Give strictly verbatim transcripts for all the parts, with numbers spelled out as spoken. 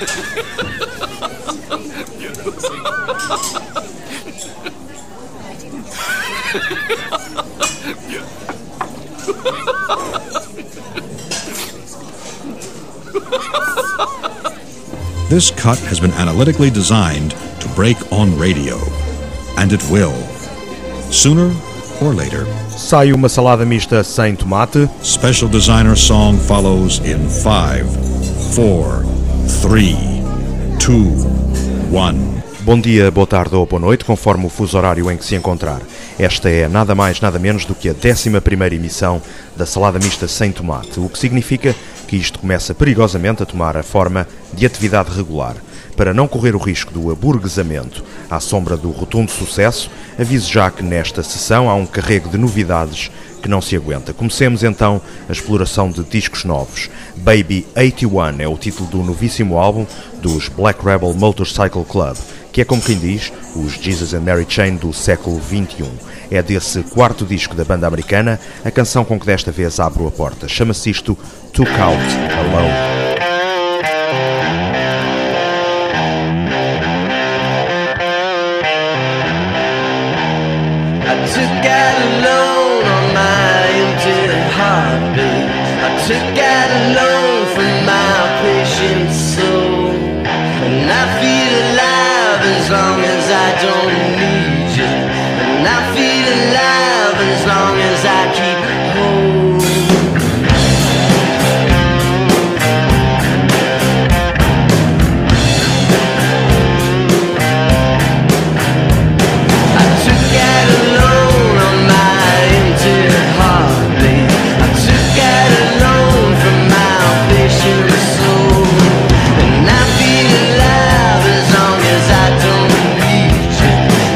This cut has been analytically designed to break on radio, and it will. Sooner or later. Sai uma salada mista sem tomate. Special designer song follows in five, four, three, two, one. Bom dia, boa tarde ou boa noite, conforme o fuso horário em que se encontrar. Esta é nada mais, nada menos do que a décima primeira emissão da salada mista sem tomate, o que significa que isto começa perigosamente a tomar a forma de atividade regular. Para não correr o risco do aburguesamento à sombra do rotundo sucesso, aviso já que nesta sessão há um carrego de novidades que não se aguenta. Comecemos então a exploração de discos novos. Baby oitenta e um é o título do novíssimo álbum dos Black Rebel Motorcycle Club, que é, como quem diz, os Jesus and Mary Chain do século vinte e um. É desse quarto disco da banda americana a canção com que desta vez abro a porta. Chama-se isto Took Out Alone. Took out a loan from my patient soul, and I feel alive as long as I don't need you, and I feel alive as long as I keep hold. I took out a loan on my empty heart, babe. I took out a loan from my patient soul, and I feel alive as long as I don't need you,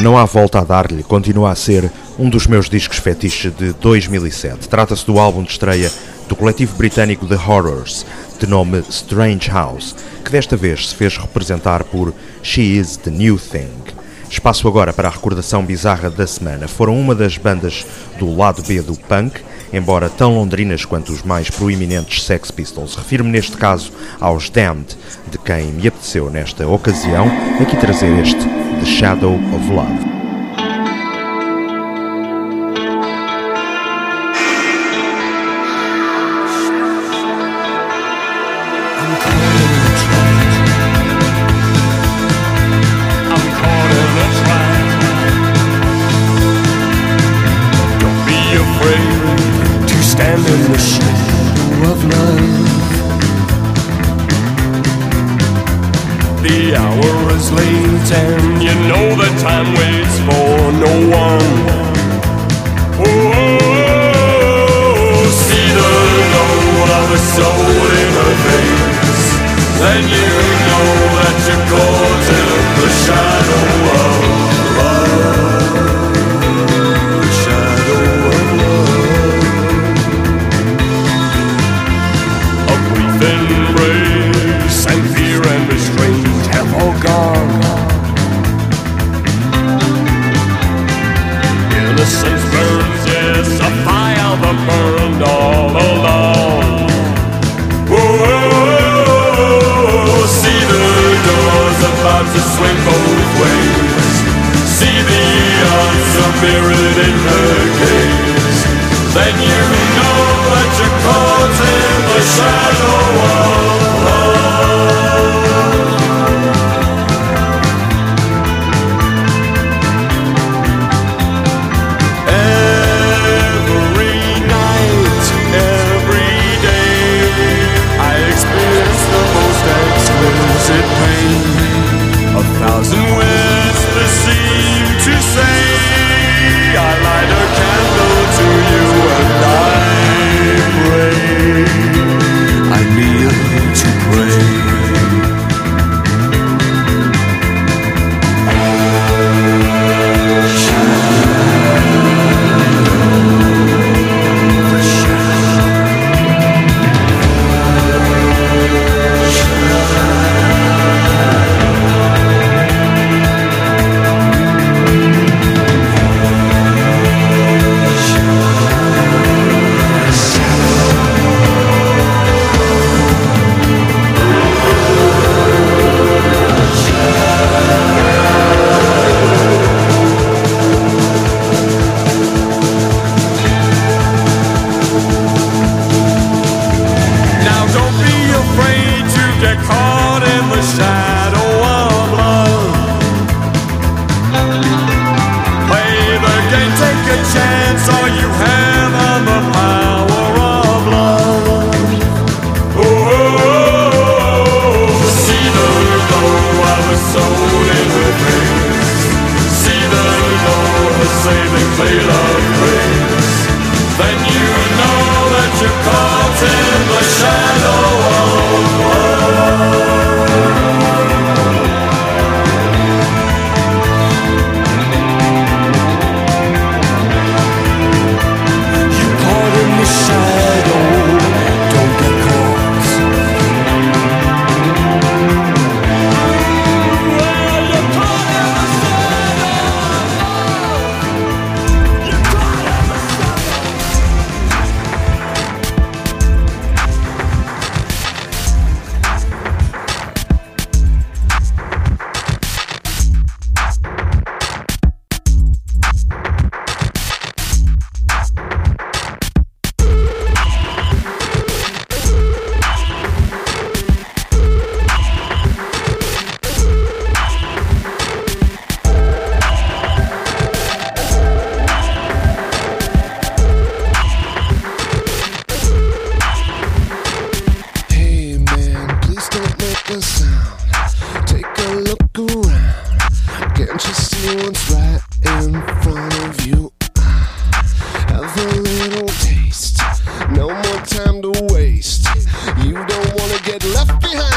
não há volta a dar-lhe, continua a ser um dos meus discos fetiche de dois mil e sete. Trata-se do álbum de estreia do coletivo britânico The Horrors, de nome Strange House, que desta vez se fez representar por She Is The New Thing. Espaço agora para a recordação bizarra da semana. Foram uma das bandas do lado B do punk, embora tão londrinas quanto os mais proeminentes Sex Pistols. Refiro-me neste caso aos Damned, de quem me apeteceu nesta ocasião aqui trazer este The Shadow of Love. The hour is late and you know the time waits for no one. Oh, see the glow of the soul in her face, then you know that you're caught in the shadow of love. The shadow of love. A brief embrace and fear and restraint have all gone. Innocence burns, yes, a fire that burned all along. Whoa, see the doors about to swing both ways. See the answer mirrored in her gaze. Then you know that you're caught in the shadow of love. A thousand whispers seem to say, I light a candle to you and I pray. I kneel to pray.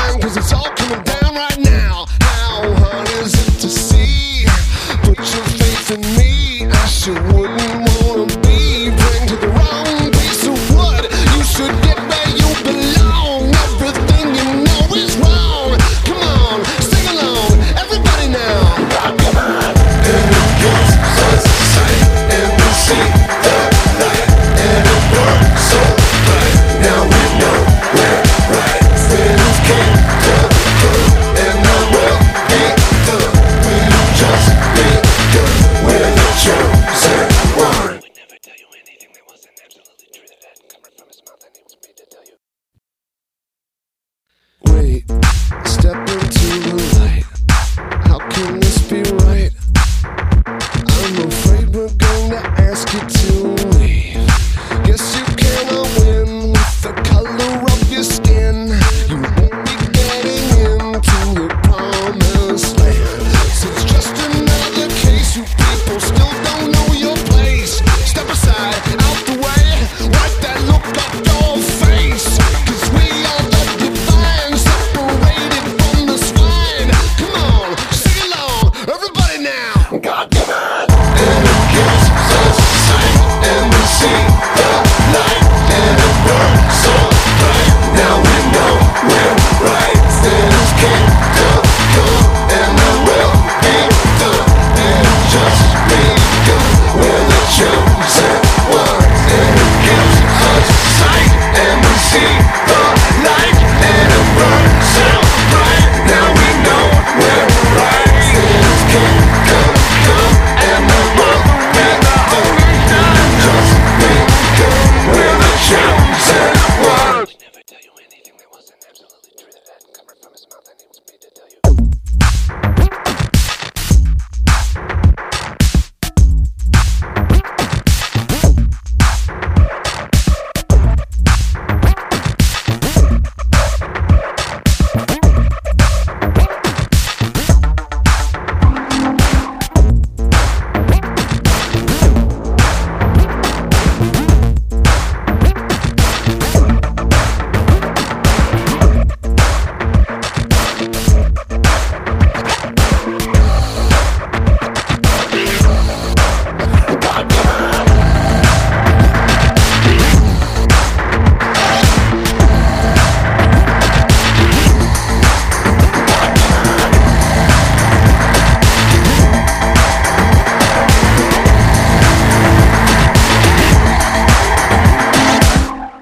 It's all coming down right now. How hard is it to see? Put your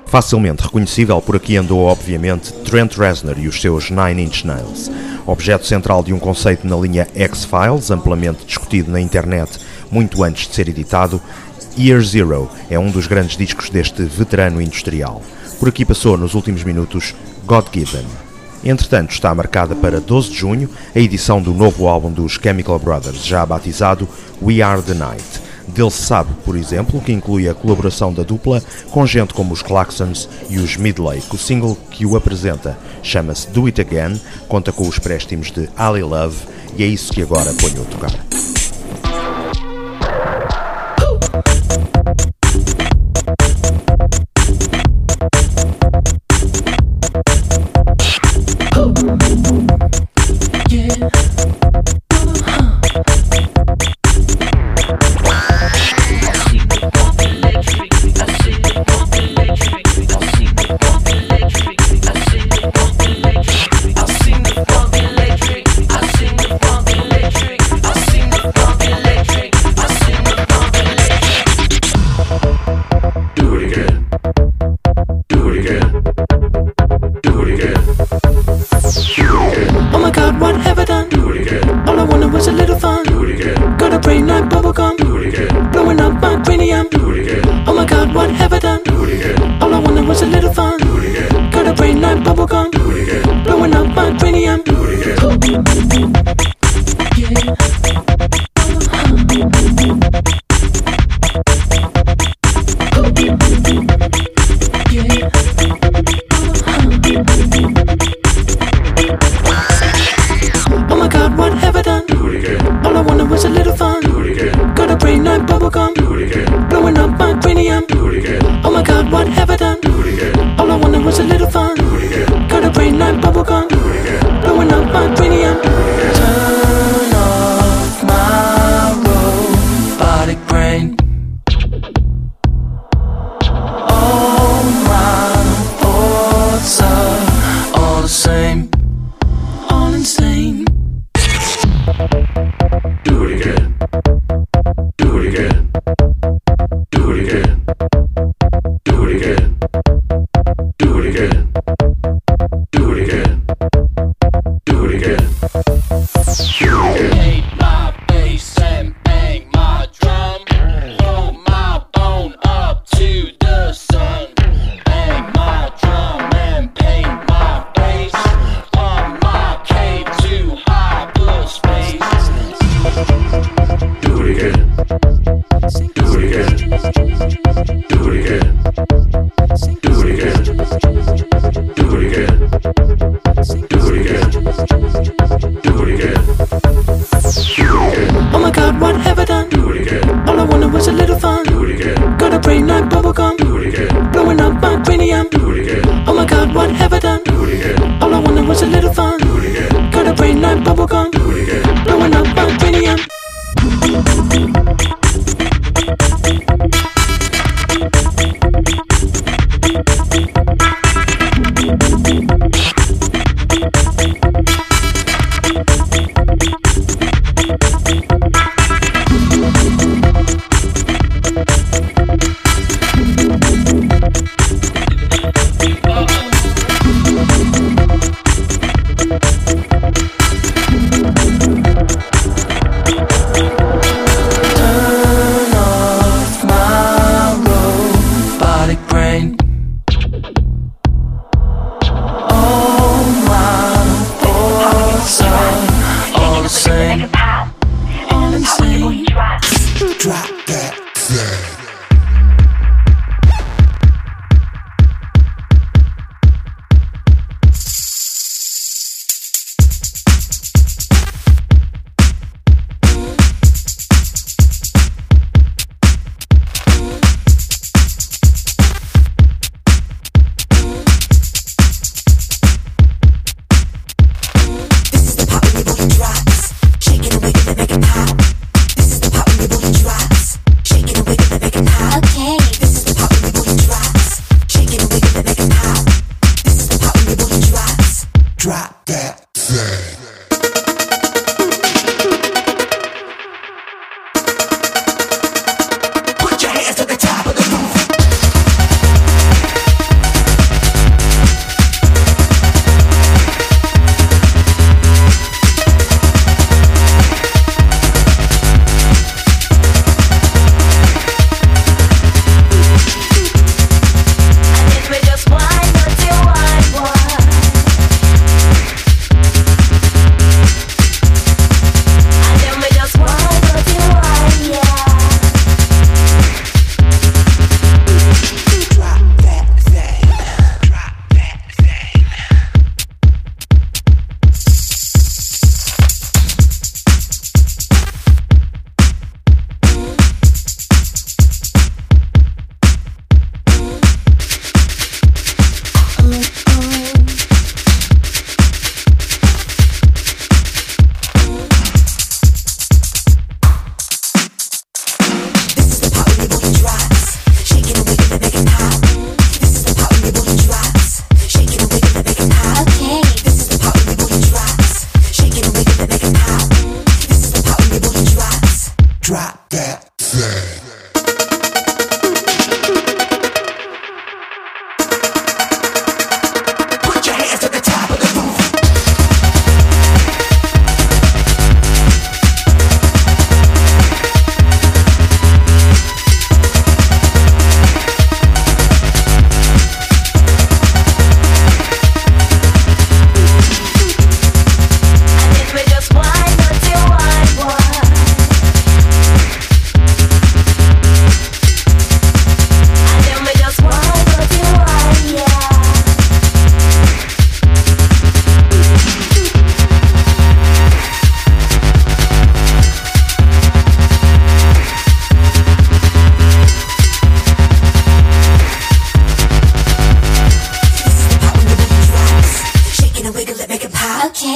Facilmente reconhecível, por aqui andou obviamente Trent Reznor e os seus Nine Inch Nails. Objeto central de um conceito na linha X-Files, amplamente discutido na internet muito antes de ser editado, Year Zero é um dos grandes discos deste veterano industrial. Por aqui passou nos últimos minutos God Given. Entretanto, está marcada para doze de junho a edição do novo álbum dos Chemical Brothers, já batizado We Are The Night. Dele se sabe, por exemplo, que inclui a colaboração da dupla com gente como os Klaxons e os Midlake. O single que o apresenta chama-se Do It Again, conta com os préstimos de Ali Love e é isso que agora ponho a tocar.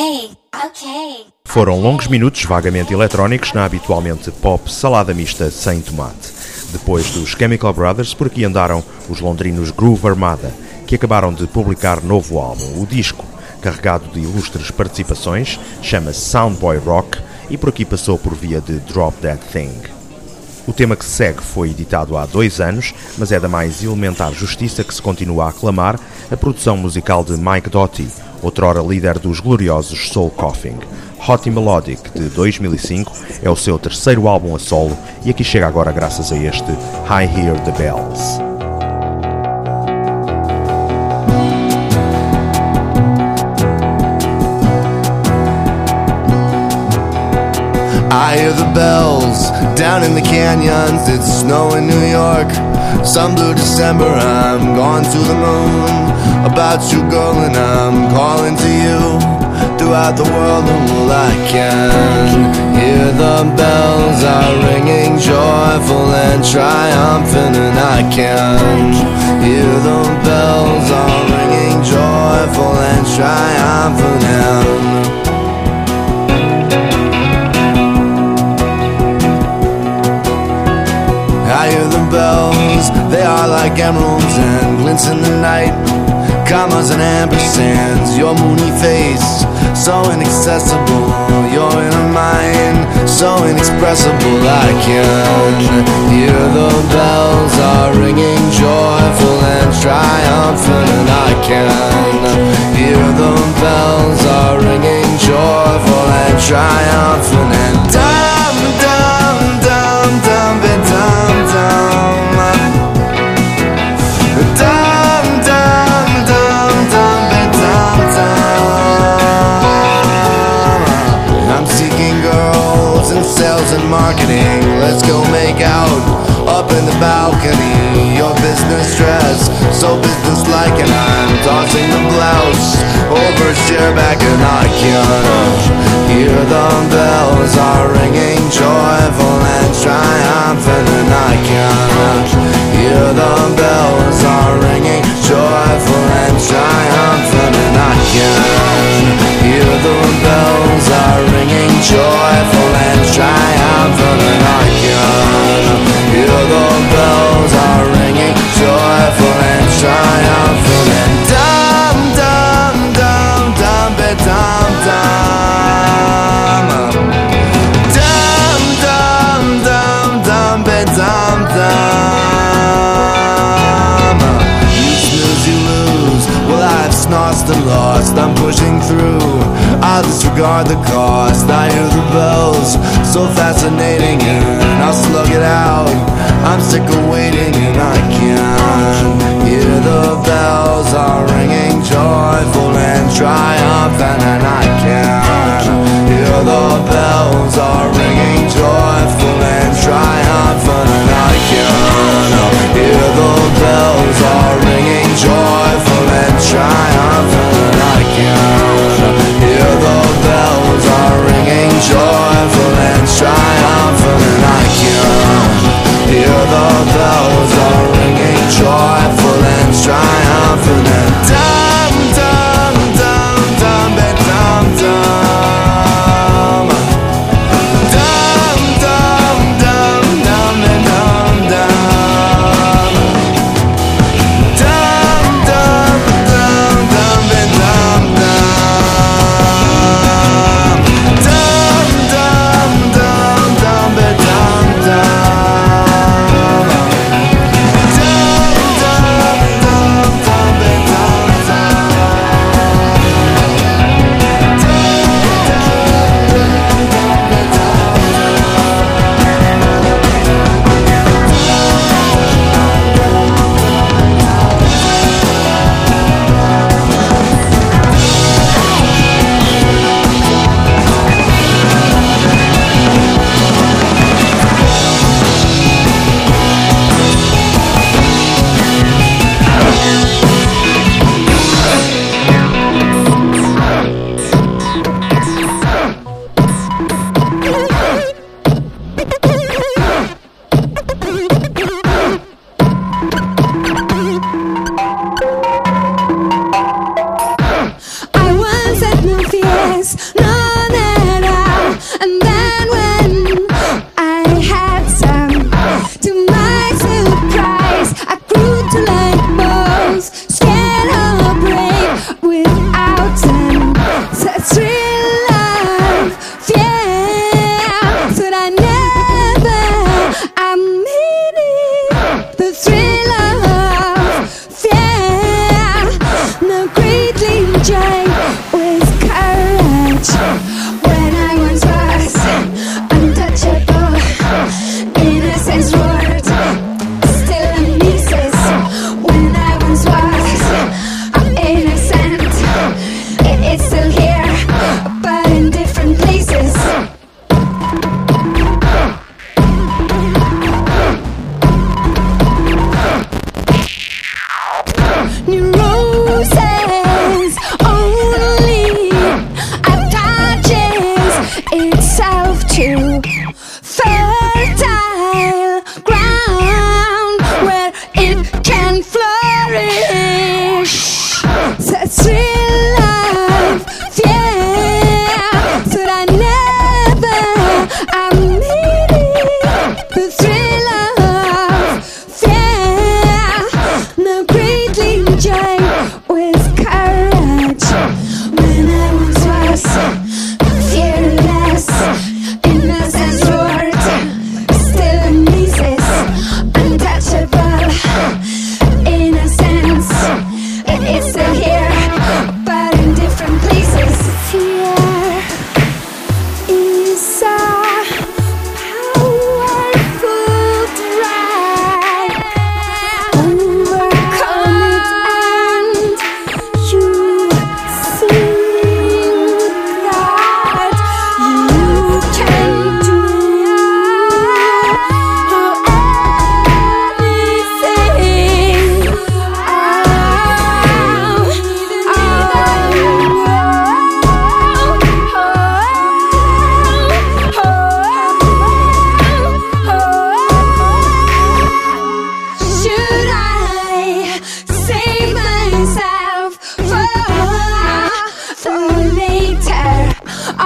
Ok, ok. Foram longos minutos vagamente eletrónicos na habitualmente pop salada mista sem tomate. Depois dos Chemical Brothers, por aqui andaram os londrinos Groove Armada, que acabaram de publicar novo álbum. O disco, carregado de ilustres participações, chama-se Soundboy Rock e por aqui passou por via de Drop That Thing. O tema que se segue foi editado há dois anos, mas é da mais elementar justiça que se continua a aclamar a produção musical de Mike Doughty, outrora líder dos gloriosos Soul Coughing. Hot Melodic, de dois mil e cinco, é o seu terceiro álbum a solo e aqui chega agora graças a este I Hear the Bells. I hear the bells down in the canyons. It's snow in New York. Some blue December, I'm gone to the moon. About you, girl, and I'm calling to you. Throughout the world, and all I can hear the bells are ringing, joyful and triumphant, and I can hear the bells are ringing, joyful and triumphant, and I hear the bells, they are like emeralds and glints in the night. Commas and ampersands, your moony face, so inaccessible. Your inner mind, so inexpressible. I can hear the bells are ringing, joyful and triumphant, and I can hear the bells are ringing, joyful and triumphant, and dum dum dum dum dum dum dum. Sales and marketing, let's go make out up in the balcony. Your business dress, so businesslike, and I'm tossing the blouse over a chair back, and I can hear the bells are ringing, joyful and triumphant, and I can hear the bells are ringing, joyful and triumphant, and I can hear the bells are ringing, joyful and triumphant, and I can hear the bells are ringing, joyful and triumphant, and dum dum dum dum be dum dum dum dum dum dum be dum dum. You snooze, you lose. Well, I've snozzed and lost. I'm pushing through. I'll disregard the cost. I hear the bells, so fascinating, and I'll slug it out. I'm sick of waiting, and I can hear the bells are ringing, joyful and triumphant, and I can hear the bells are ringing, joyful and triumphant, and I can hear the bells are ringing, joyful and triumphant, and I can hear the bells are ringing, joyful and triumphant, and I can hear the bells are ringing, joyful and triumphant, and dum dum dum dum be dum dum dum dum dum dum be dum dum dum dum dum dum be dum dum.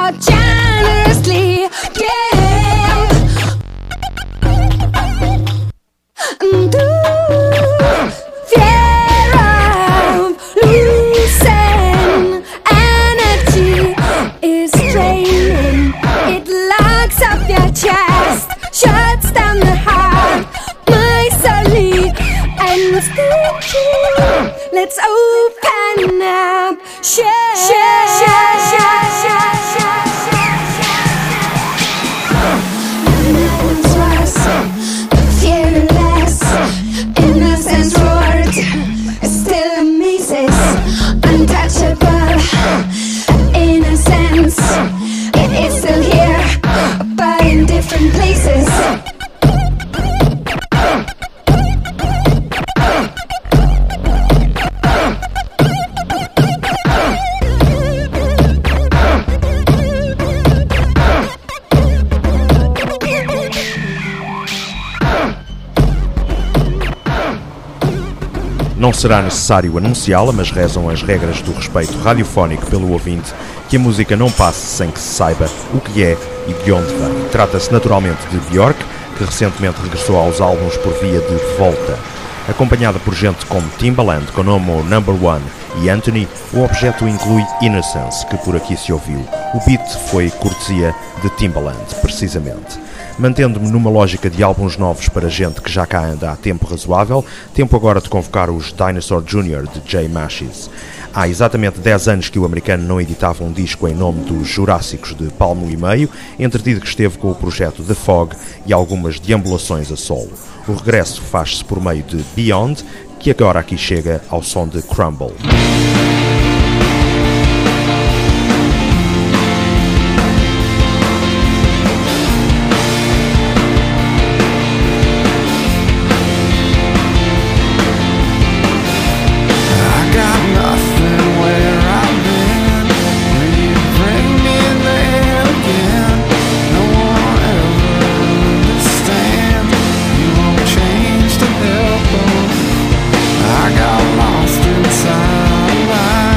generously give. And through fear of losing energy is draining. It locks up your chest, shuts down the heart, miserly and stingy. Let's open up, share, share, share, share, share, share, Innocence was fearless, innocence roared, still amazes, untouchable. Innocence, it is still here, but in different places. Não será necessário anunciá-la, mas rezam as regras do respeito radiofónico pelo ouvinte que a música não passe sem que se saiba o que é e de onde vem. Trata-se naturalmente de Björk, que recentemente regressou aos álbuns por via de volta. Acompanhada por gente como Timbaland, Konomo, Number One e Anthony, o objeto inclui Innocence, que por aqui se ouviu. O beat foi cortesia de Timbaland, precisamente. Mantendo-me numa lógica de álbuns novos para gente que já cá anda há tempo razoável, tempo agora de convocar os Dinosaur Júnior de Jay Mascis. Há exatamente dez anos que o americano não editava um disco em nome dos Jurássicos de palmo e meio, entretido que esteve com o projeto The Fog e algumas deambulações a solo. O regresso faz-se por meio de Beyond, que agora aqui chega ao som de Crumble. I got lost inside.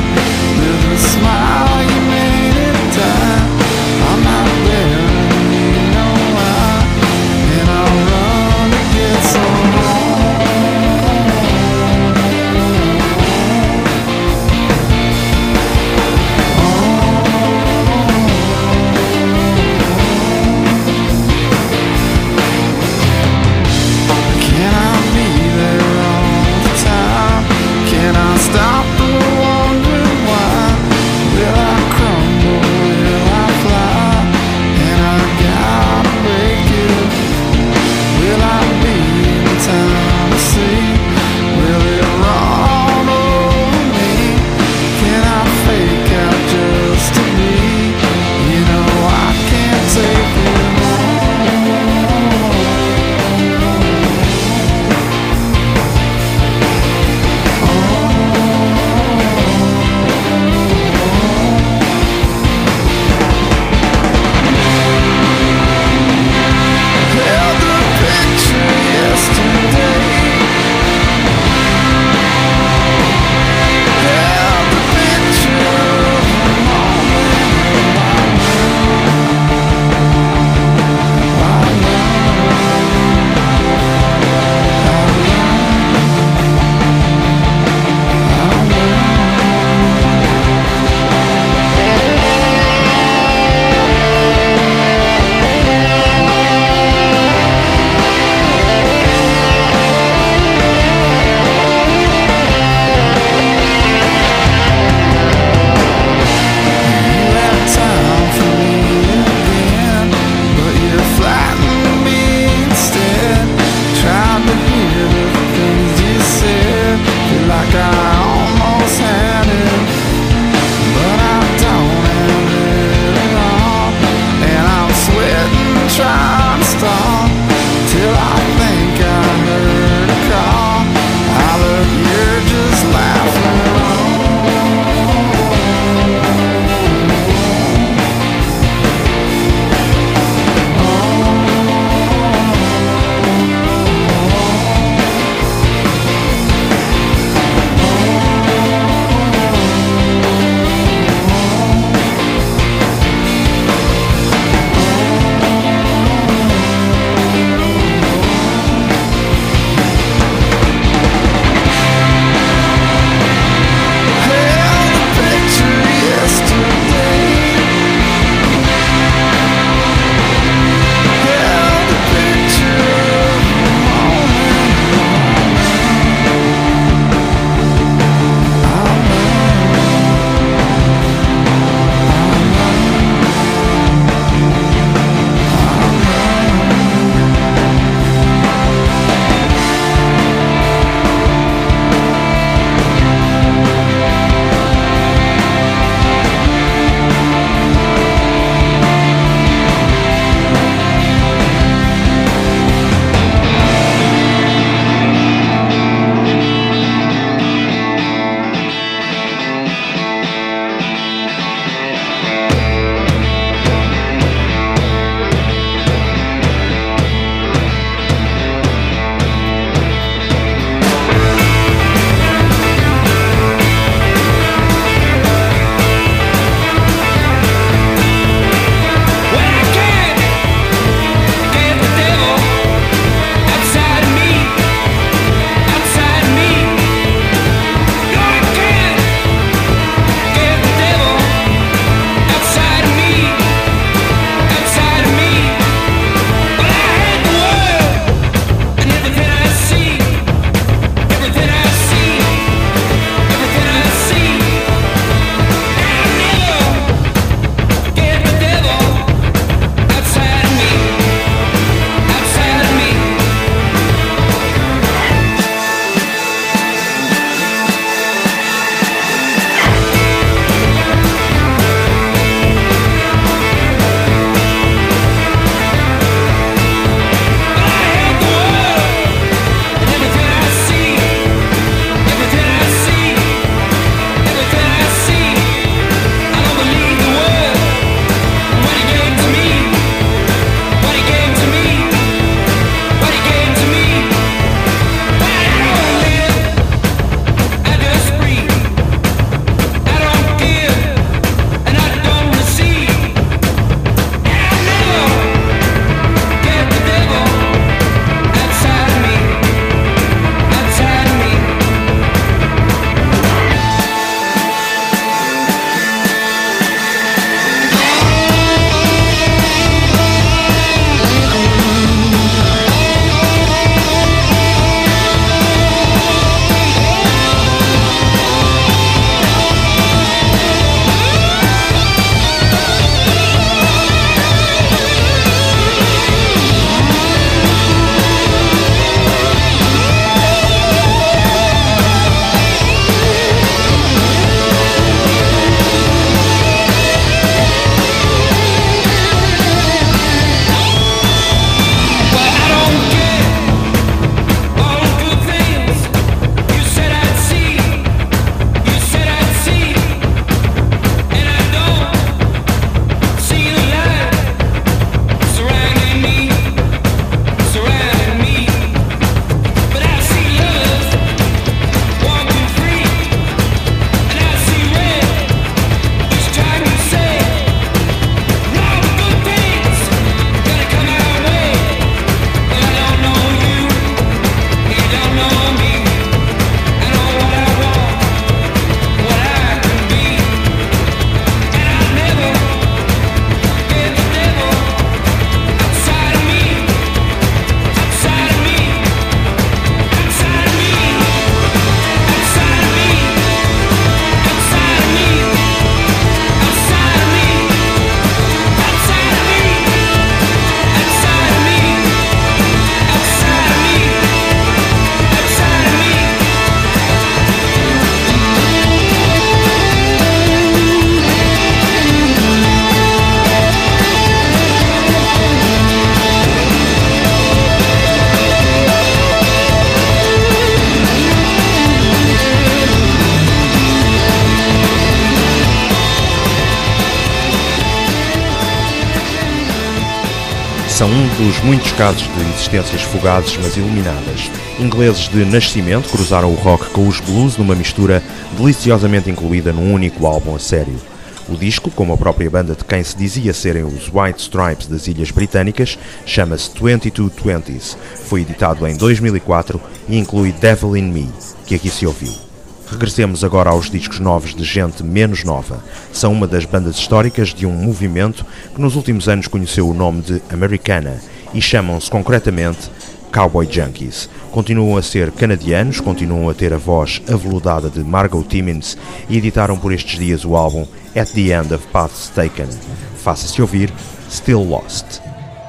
São um dos muitos casos de existências fugazes mas iluminadas. Ingleses de nascimento cruzaram o rock com os blues numa mistura deliciosamente incluída num único álbum a sério. O disco, como a própria banda de quem se dizia serem os White Stripes das Ilhas Britânicas, chama-se vinte e dois vinte. Foi editado em dois mil e quatro e inclui Devil in Me, que aqui se ouviu. Regressemos agora aos discos novos de gente menos nova. São uma das bandas históricas de um movimento que nos últimos anos conheceu o nome de Americana e chamam-se concretamente Cowboy Junkies. Continuam a ser canadianos, continuam a ter a voz aveludada de Margot Timmins e editaram por estes dias o álbum At the End of Paths Taken. Faça-se ouvir Still Lost.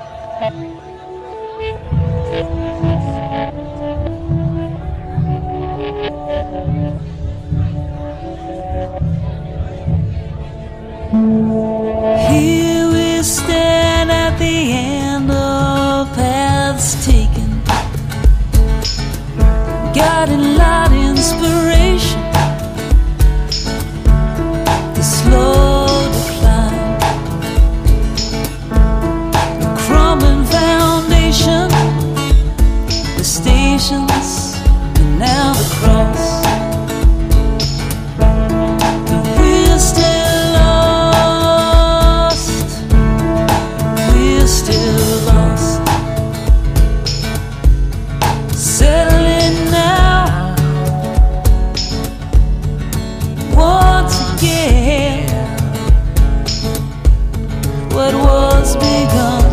Here we stand at the end of paths taken. Got a lot of inspiration. The slow decline, the crumbling foundation, the stations, and now the cross. We're still lost. We're still lost. Settling now once again. What was begun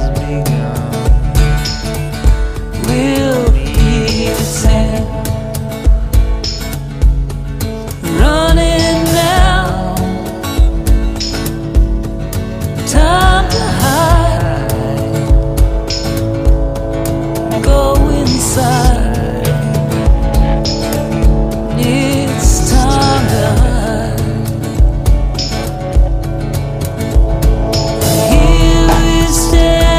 will be its end. Running now, time to hide. Go inside. It's time to hide. Here we stand.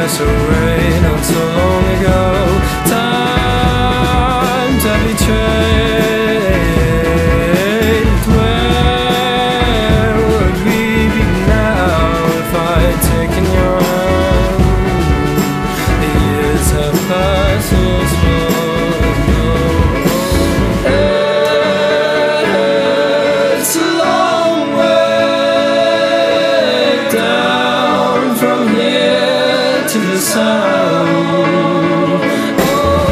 away not so long ago. Time to be traded. Where would we be now if I'd taken your hand? The years have passed so slow. It's a long way down from here to the sun. Oh,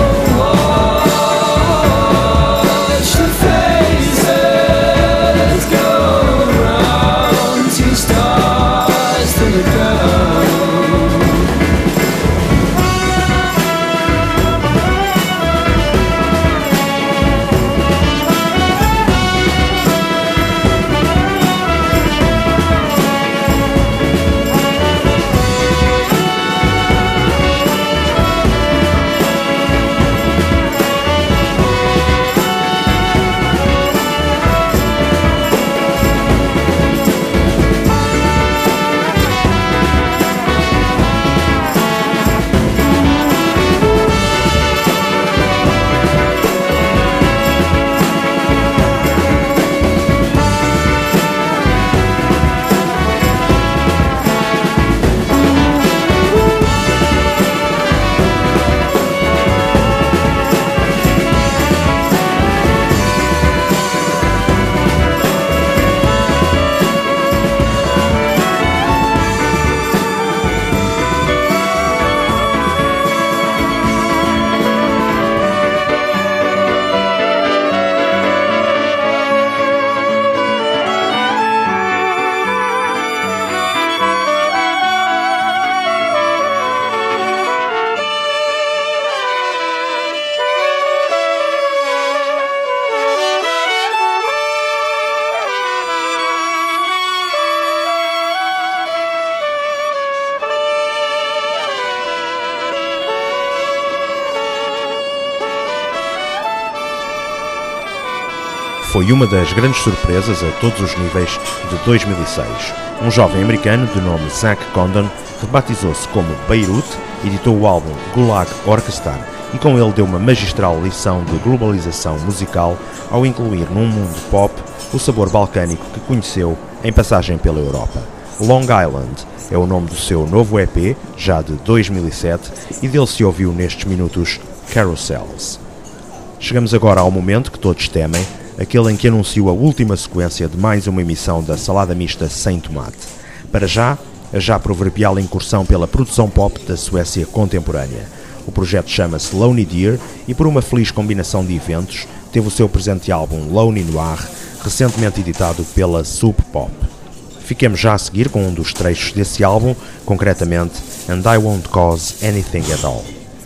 watch the faces go round, two stars to the ground. Foi uma das grandes surpresas a todos os níveis de dois mil e seis. Um jovem americano de nome Zach Condon rebatizou-se como Beirut, editou o álbum Gulag Orchestra e com ele deu uma magistral lição de globalização musical ao incluir num mundo pop o sabor balcânico que conheceu em passagem pela Europa. Long Island é o nome do seu novo E P, já de dois mil e sete, e dele se ouviu nestes minutos Carousels. Chegamos agora ao momento que todos temem, aquele em que anuncio a última sequência de mais uma emissão da Salada Mista Sem Tomate. Para já, a já proverbial incursão pela produção pop da Suécia contemporânea. O projeto chama-se Lonely Deer e, por uma feliz combinação de eventos, teve o seu presente álbum Lonely Noir, recentemente editado pela Sub Pop. Fiquemos já a seguir com um dos trechos desse álbum, concretamente And I Won't Cause Anything At All.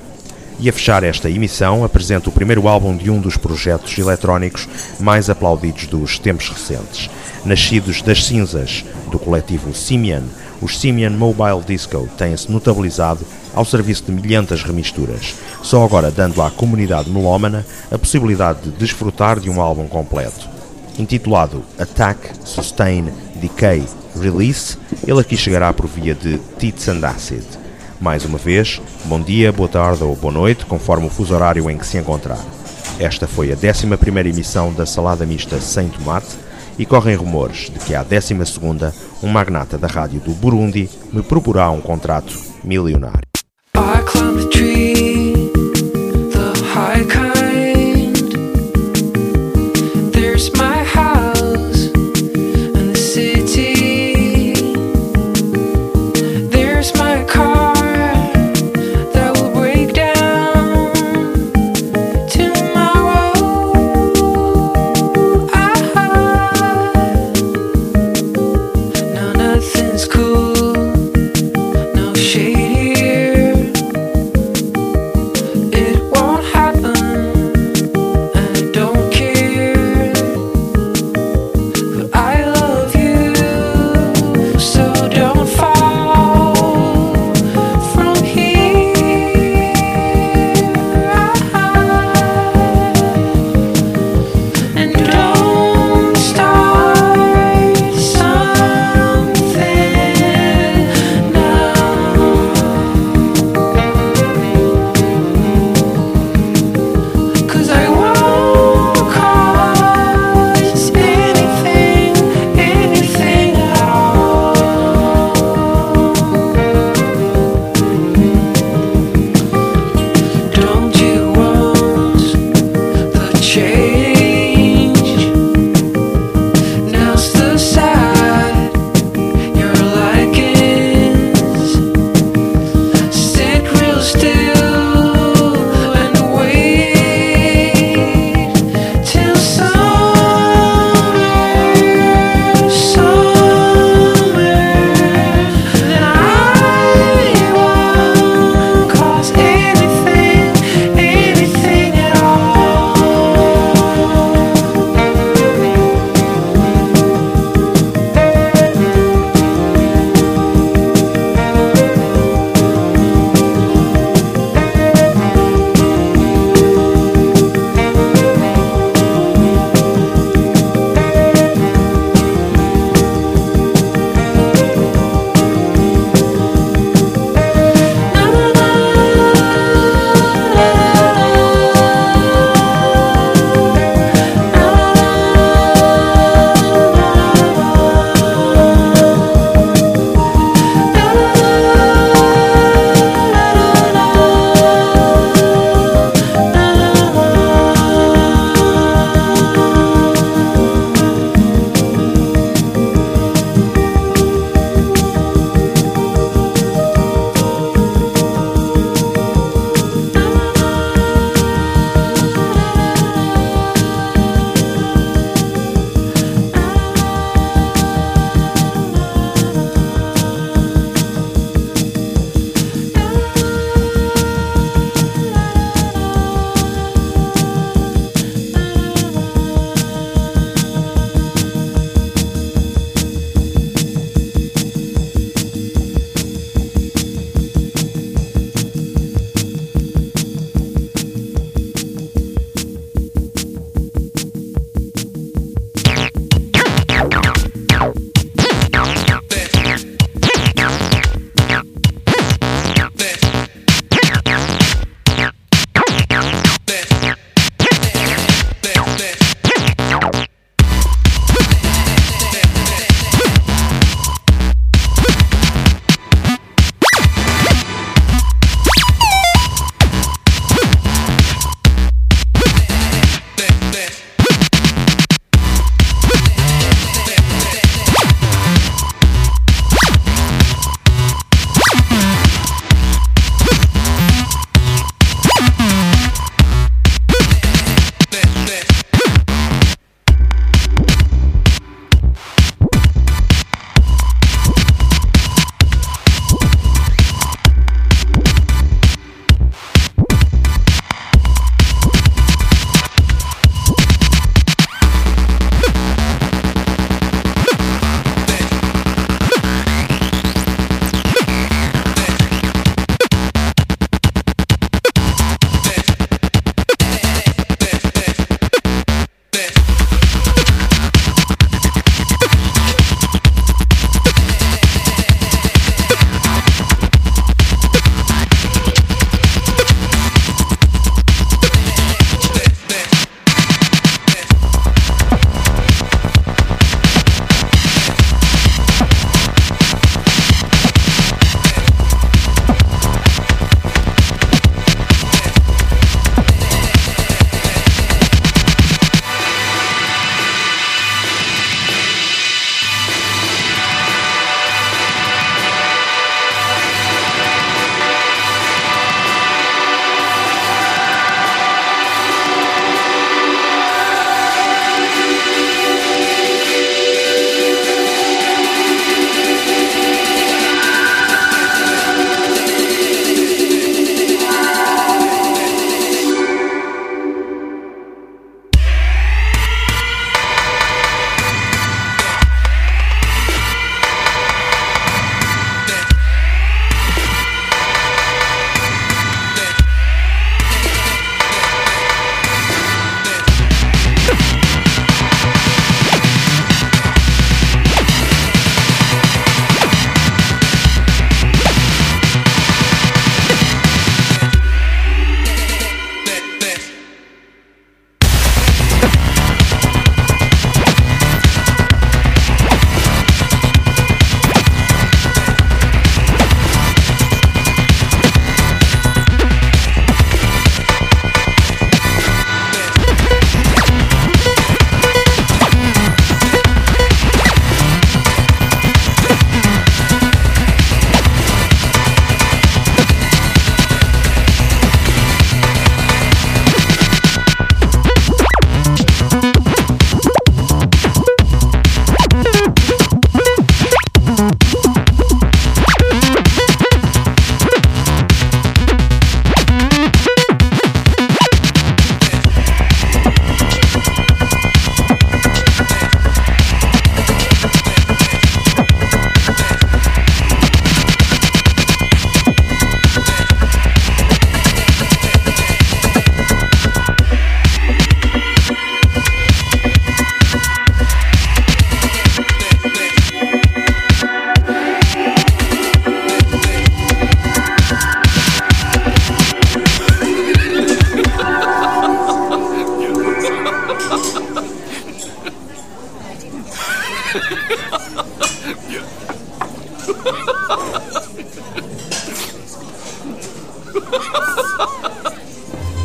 E a fechar esta emissão, apresento o primeiro álbum de um dos projetos eletrónicos mais aplaudidos dos tempos recentes. Nascidos das cinzas do coletivo Simian, os Simian Mobile Disco têm-se notabilizado ao serviço de milhentas remisturas, só agora dando à comunidade melómana a possibilidade de desfrutar de um álbum completo. Intitulado Attack, Sustain, Decay, Release, ele aqui chegará por via de Tits and Acid. Mais uma vez, bom dia, boa tarde ou boa noite, conforme o fuso horário em que se encontrar. Esta foi a décima primeira emissão da Salada Mista Sem Tomate e correm rumores de que à décima segunda um magnata da rádio do Burundi me proporá um contrato milionário. I climbed a tree, the high kind. There's my house and the city. There's my car. Cool, no shade here.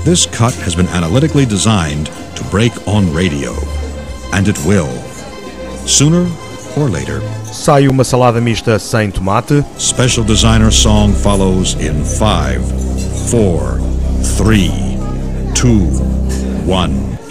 This cut has been analytically designed to break on radio. And it will. Sooner or later. Sai uma salada mista sem tomate. Special designer song follows in five, four, three, two, one.